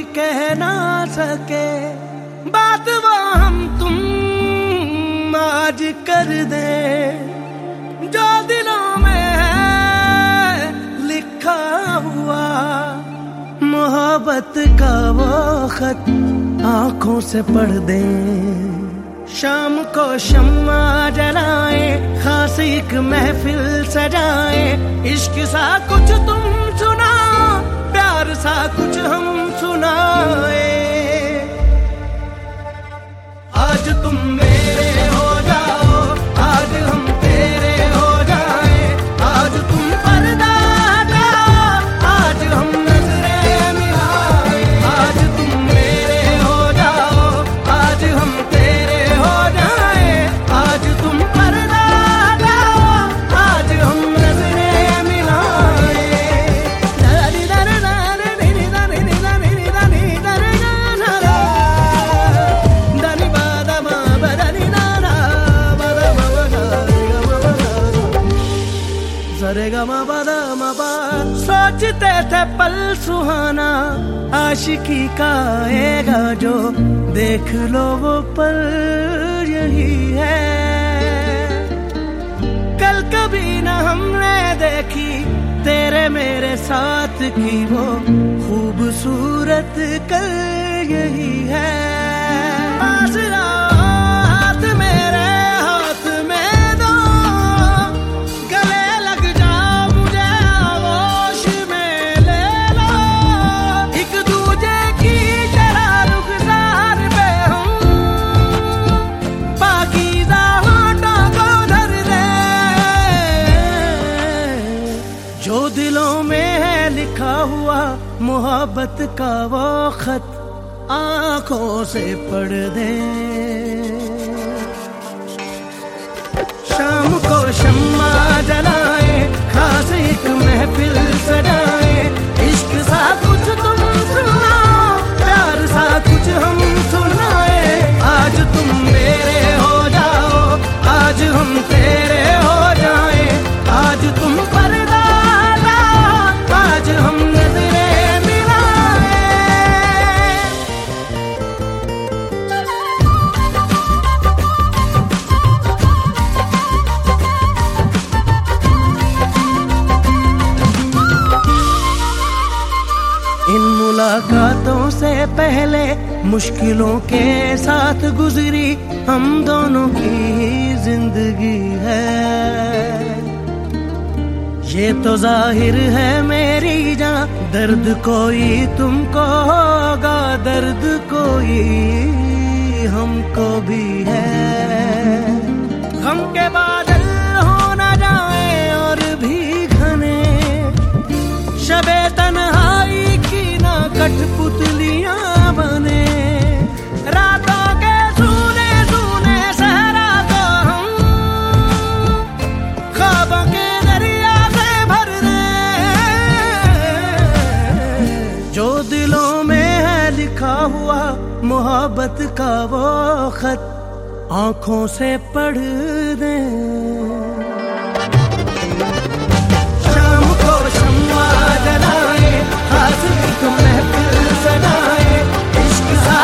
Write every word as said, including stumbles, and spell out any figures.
कह ना सके, बात वो हम तुम आज कर दे, जो दिलों में है लिखा हुआ मोहब्बत का वो खत आंखों से पढ़ दे। शाम को शम्मा जलाए, खास एक महफिल सजाए, इश्क सा कुछ तुम सुनाओ, प्यार सा कुछ हम सुनाए। आज तुम मेरे हो जाओ, आज हम तेरे हो जाए, आज तुम पर्दा हटाओ, आज हम नजरें मिलाए। आज तुम मेरे हो जाओ, आज हम तेरे हो जाए, आज तुम पर्दा हटाओ, आज हम नजरें मिलाए। दरी दरी दरी दरी दरी दरी दरी दरी गाना दनी बादा मा बदनी नाना बादा मा सरे गा मा बादा मा बा। सोचते थे पल सुहाना, आशिकी का आएगा जो, देख लो वो पल यही है। कल कभी न हमने देखी तेरे मेरे साथ की वो खूबसूरत कल यही है। पास आओ, हाथ मेरे हाथ में दो, गले लग जाओ, मुझे आगोश में ले लो। एक दूजे की तरह रुखसार पे हम पाकीज़ा होठों को धर दे, जो दिलों में है लिखा हुआ मोहब्बत का वो खत आंखों से पढ़ दे। शाम को शम्मा जलाए, खास एक महफिल सजाए, इश्क सा कुछ तुम सुनाओ, प्यार सा कुछ हम सुनाए। आज तुम मेरे हो जाओ, आज हम तेरे हो जाए, आज तुम पर्दा हटाओ, आज हम नजरें मिलाए। इन मुलाकातों से पहले मुश्किलों के साथ गुजरी हम दोनों की जिंदगी है। ये तो जाहिर है मेरी जान, दर्द कोई तुमको होगा, दर्द कोई हमको भी है। गम के बादल हो न जाए और भी घने, शबे तन्हाई की ना कठपुतलियां बने। रातों के सूने सूने सहरा को हम ख्वाबों के दरिया से भर दे, जो दिलों में है लिखा हुआ मोहब्बत का वो खत आंखों से पढ़ दे। शाम को शम्मा जलाए, खास एक महफिल सजाए, इश्क सा